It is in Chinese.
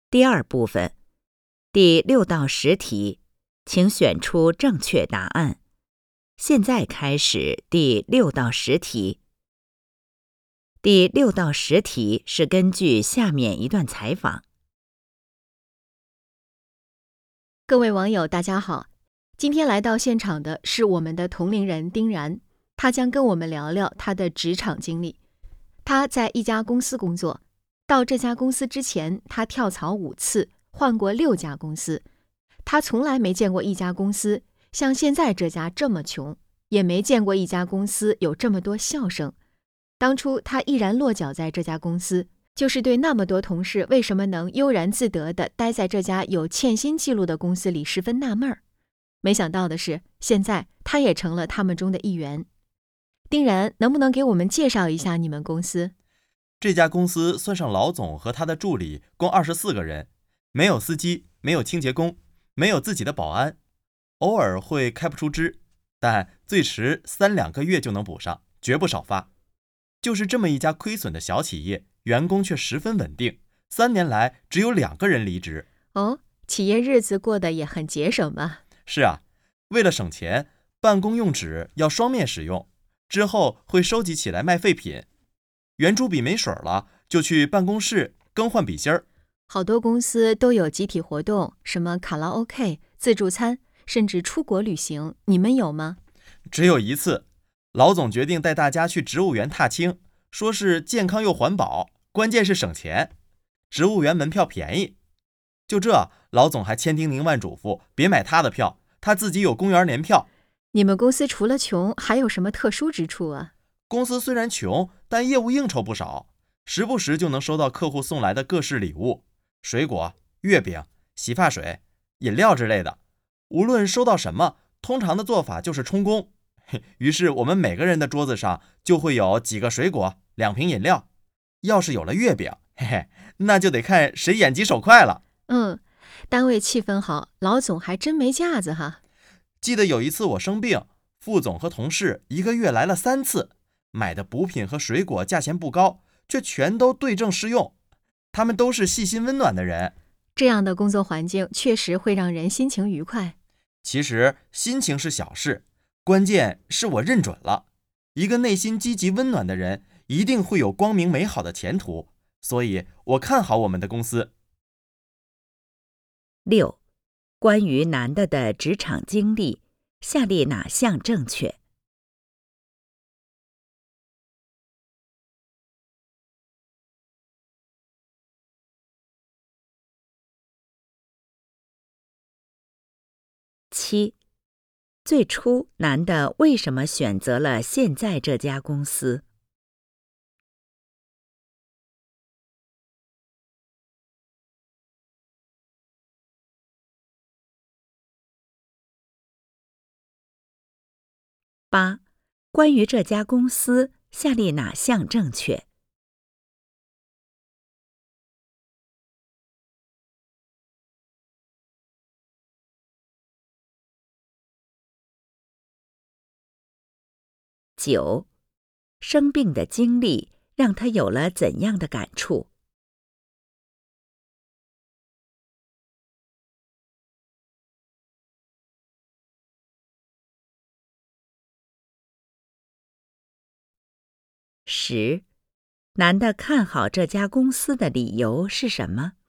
第二部分，第6到10题，请选出正确答案。现在开始第6到10题。第6到10题是根据下面一段采访。 各位网友，大家好，今天来到现场的是我们的同龄人丁然，他将跟我们聊聊他的职场经历。他在一家公司工作，到这家公司之前，他跳槽5次，换过6家公司。他从来没见过一家公司像现在这家这么穷，也没见过一家公司有这么多笑声。当初他毅然落脚在这家公司，就是对那么多同事为什么能悠然自得地待在这家有欠薪记录的公司里十分纳闷儿。没想到的是，现在他也成了他们中的一员。丁然，能不能给我们介绍一下你们公司？ 这家公司算上老总和他的助理，共24个人，没有司机，没有清洁工，没有自己的保安，偶尔会开不出支，但最迟3-2个月就能补上，绝不少发。就是这么一家亏损的小企业，员工却十分稳定，3年来只有2个人离职。 哦，企业日子过得也很节省嘛。 是啊，为了省钱，办公用纸要双面使用，之后会收集起来卖废品。圆珠笔没水了，就去办公室更换笔芯儿。 好多公司都有集体活动，什么卡拉 OK、自助餐，甚至出国旅行，你们有吗？ 只有一次，老总决定带大家去植物园踏青，说是健康又环保，关键是省钱。植物园门票便宜。就这，老总还千叮咛万嘱咐，别买他的票，他自己有公园年票。 你们公司除了穷，还有什么特殊之处啊？ 公司虽然穷，但业务应酬不少，时不时就能收到客户送来的各式礼物，水果、月饼、洗发水、饮料之类的。无论收到什么，通常的做法就是充公。于是我们每个人的桌子上就会有几个水果、2瓶饮料。要是有了月饼，那就得看谁眼疾手快了。 单位气氛好，老总还真没架子哈。 记得有一次我生病，副总和同事1个月来了3次，买的补品和水果价钱不高，却全都对症适用。他们都是细心温暖的人。 这样的工作环境确实会让人心情愉快。 其实心情是小事，关键是我认准了，一个内心积极温暖的人一定会有光明美好的前途，所以我看好我们的公司。 6. 关于男的职场经历，下列哪项正确？7. 最初男的为什么选择了现在这家公司？8. 关于这家公司，下列哪项正确？9. 生病的经历让他有了怎样的感触？10. 男的看好这家公司的理由是什么？